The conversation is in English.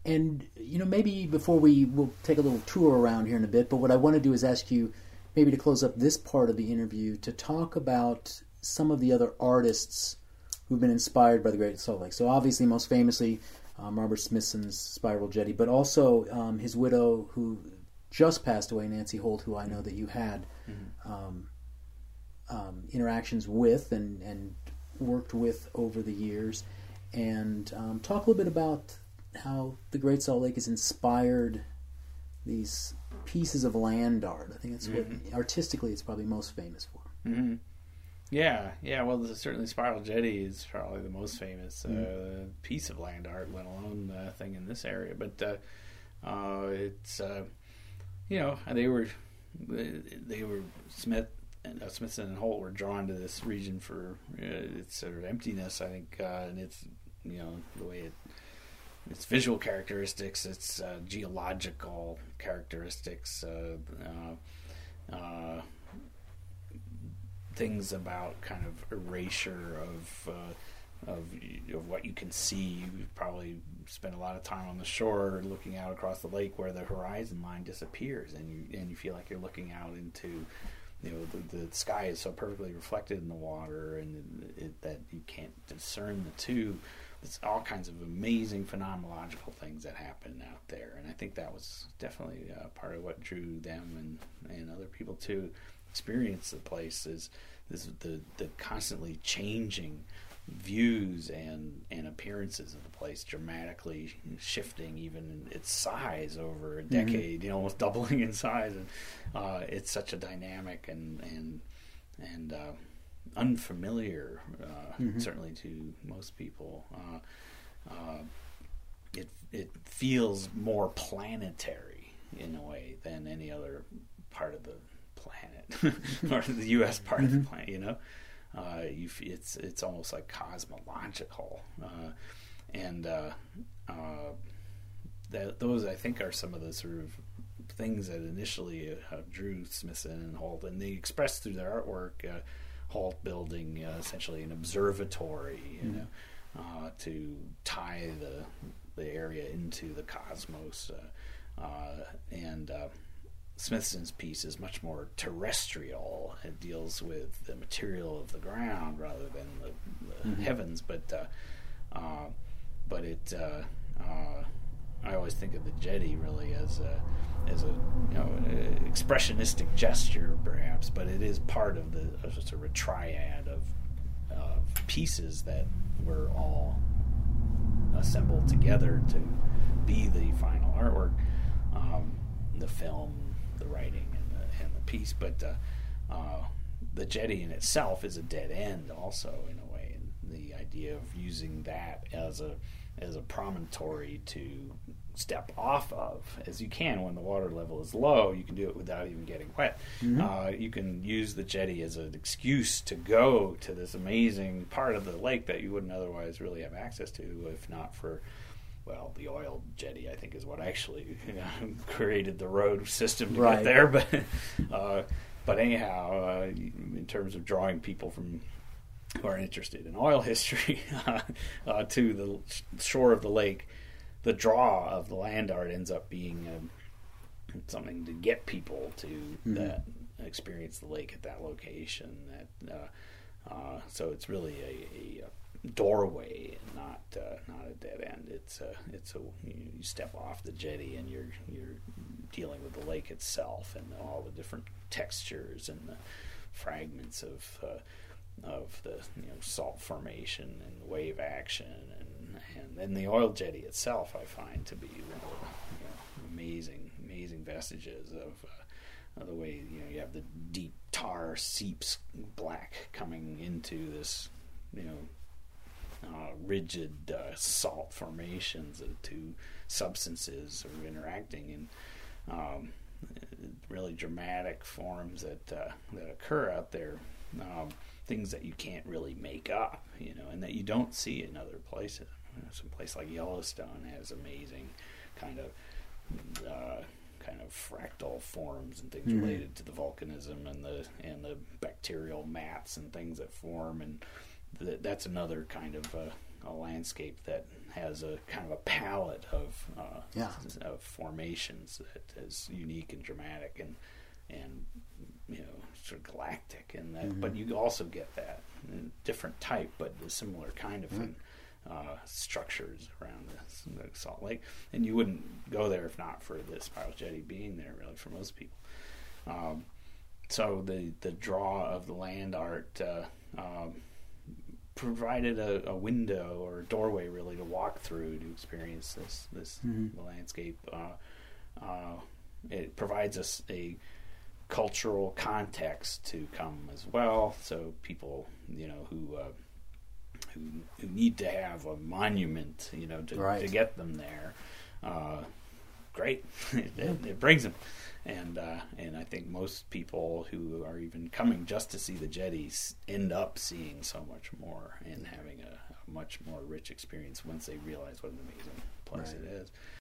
And, maybe before we'll take a little tour around here in a bit, but what I want to do is ask you, maybe to close up this part of the interview, to talk about some of the other artists who've been inspired by the Great Salt Lake. So obviously, most famously, Robert Smithson's Spiral Jetty, but also his widow, who just passed away, Nancy Holt, who I know that you had interactions with and worked with over the years. And talk a little bit about how the Great Salt Lake has inspired these pieces of land art. I think that's what artistically it's probably most famous for. Mm-hmm. Yeah. Well, certainly Spiral Jetty is probably the most famous piece of land art, let alone thing in this area. But it's they were Smithson and Holt were drawn to this region for its sort of emptiness, I think, and it's the way its visual characteristics, its geological characteristics, things about kind of erasure of what you can see. You probably spend a lot of time on the shore looking out across the lake where the horizon line disappears, and you feel like you're looking out into the sky is so perfectly reflected in the water, and that you can't discern the two. It's all kinds of amazing phenomenological things that happen out there, and I think that was definitely part of what drew them and other people to experience the place is the constantly changing views and appearances of the place, dramatically shifting even its size over a decade, almost doubling in size, and it's such a dynamic and unfamiliar, certainly to most people. It feels more planetary in a way than any other part of the planet, or the U.S. part of the planet. It's almost like cosmological, and those I think are some of the sort of things that initially drew Smithson and Holt, and they expressed through their artwork. Holt building essentially an observatory, to tie the area into the cosmos, and Smithson's piece is much more terrestrial. It deals with the material of the ground rather than the heavens, but I always think of the jetty really as a expressionistic gesture, perhaps, but it is part of a sort of triad of pieces that were all assembled together to be the final artwork, the film, the writing, and the piece. But the jetty in itself is a dead end, also, in a way. And the idea of using that as a promontory to step off of, as you can when the water level is low. You can do it without even getting wet. You can use the jetty as an excuse to go to this amazing part of the lake that you wouldn't otherwise really have access to if not for, well, the oil jetty, I think, is what actually created the road system to get there. But anyhow, in terms of drawing people who are interested in oil history to the shore of the lake, the draw of the land art ends up being something to get people to that experience the lake at that location. So it's really a doorway, and not a dead end. It's you step off the jetty and you're dealing with the lake itself and all the different textures and the fragments of the salt formation and wave action, and then the oil jetty itself I find to be amazing vestiges of the way you have the deep tar seeps black coming into this rigid salt formations. The two substances are interacting in really dramatic forms that occur out there. Things that you can't really make up, and that you don't see in other places. Some place like Yellowstone has amazing kind of fractal forms and things related to the volcanism and the bacterial mats and things that form, and that's another kind of a landscape that has a kind of a palette of formations that is unique and dramatic and sort of galactic, and that, but you also get that different type, but a similar kind of structures around the Salt Lake, and you wouldn't go there if not for the Spiral Jetty being there, really, for most people. So the draw of the land art provided a window or a doorway, really, to walk through to experience this landscape. It provides us a cultural context to come as well. So people, who need to have a monument, to get them there, great. It brings them. And I think most people who are even coming just to see the jetties end up seeing so much more and having a much more rich experience once they realize what an amazing place it is.